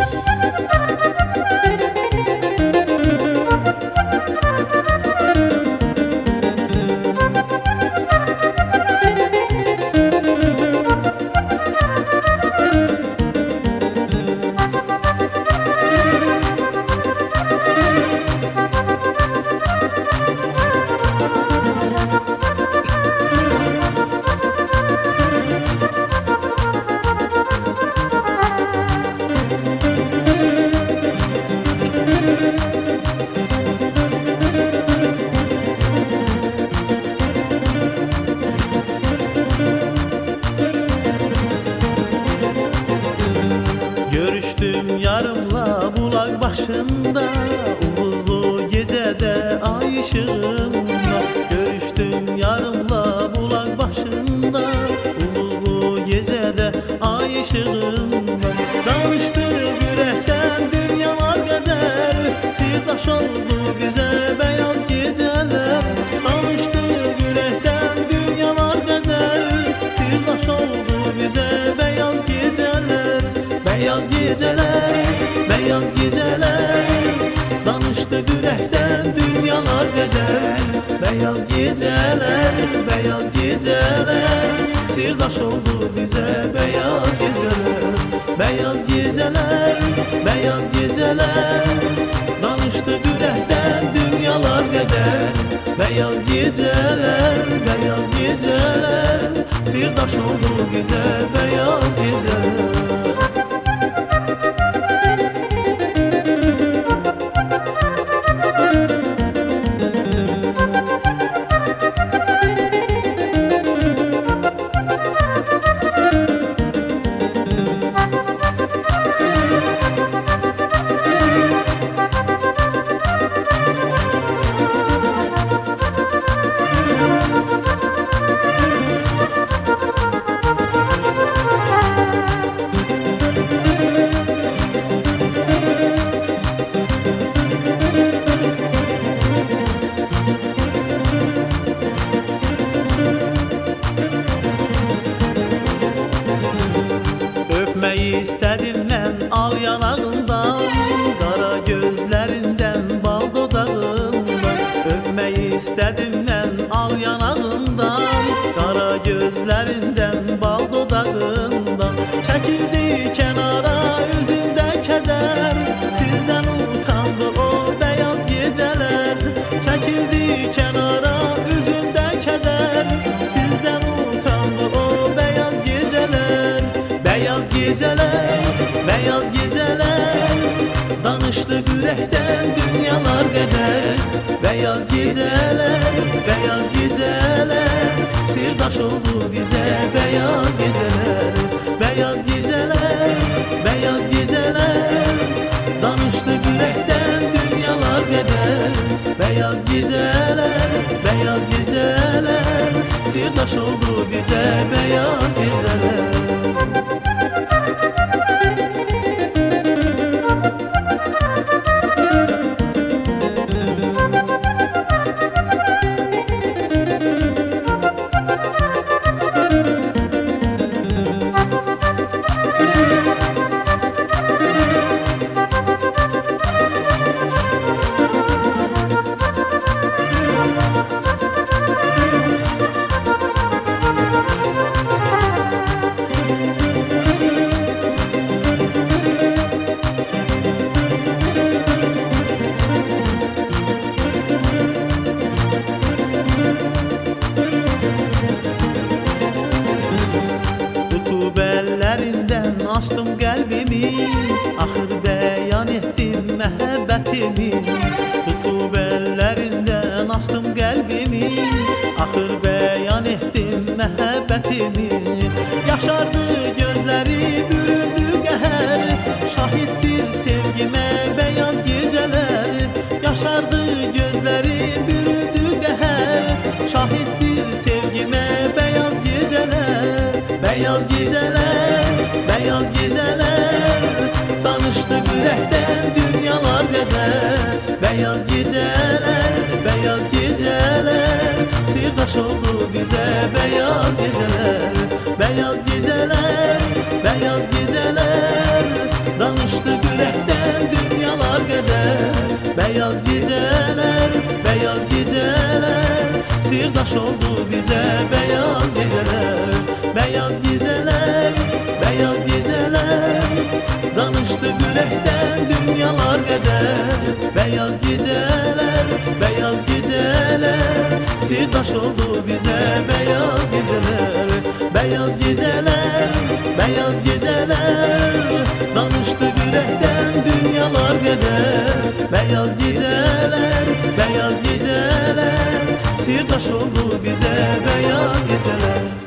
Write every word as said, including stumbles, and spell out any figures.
Görüştüm yarımla bulak başında, Uvuzlu gecede ay ışığında. Görüştüm yarımla bulak başında, Uvuzlu gecede ay ışığında. Danıştık yürekten dünyalar kadar, sirdaş oldu bize beyaz geceler. Danıştık yürekten dünyalar kadar, sirdaş oldu bize beyaz geceler. Beyaz geceler, beyaz geceler, danıştık yürekten dünyalar bedel. Beyaz geceler, beyaz geceler, sirdaş oldu bize beyaz geceler. Beyaz geceler, beyaz geceler, danıştık yürekten dünyalar bedel. Beyaz geceler, beyaz geceler, sirdaş oldu bize beyaz geceler. Öpmeyi istedim ben al yanağından, kara gözlerinden bal dudağından. Öpmeyi istedim ben al yanağından, kara gözlerinden bal dudağından. Çekildi kenara yüzünde keder, sizden utandı o beyaz geceler. Çekildi kenara yüzünde keder, sizden utandı o beyaz geceler. Beyaz geceler, beyaz geceler, danıştık yürekten dünyalar kadar. Beyaz geceler, beyaz geceler, sirdaş oldu bize beyaz geceler. Beyaz geceler, beyaz geceler, danıştık yürekten dünyalar kadar. Beyaz geceler, beyaz geceler, sirdaş oldu bize beyaz geceler. Ellerinden açtım kalbimi, ahır beyan ettim mehabbetimi. Tutup ellerinden açtım kalbimi, ahır beyan ettim mehabbetimi. Yaşardı gözleri büründü qəhər, şahittir sevgime beyaz geceler. Yaşardı gözleri büründü qəhər, şahittir sevgime beyaz geceler. Beyaz geceler, beyaz geceler, danıştık yürekten dünyalar kadar. Beyaz geceler, beyaz geceler, sirdaş oldu bize beyaz geceler. Beyaz geceler, beyaz geceler, danıştık yürekten kadar. Beyaz geceler, beyaz geceler, sirdaş oldu bize beyaz geceler. Beyaz geceler, beyaz geceler, danıştı yürekten dünyalar kadar. Beyaz geceler, beyaz geceler, sirdaş oldu bize beyaz geceler.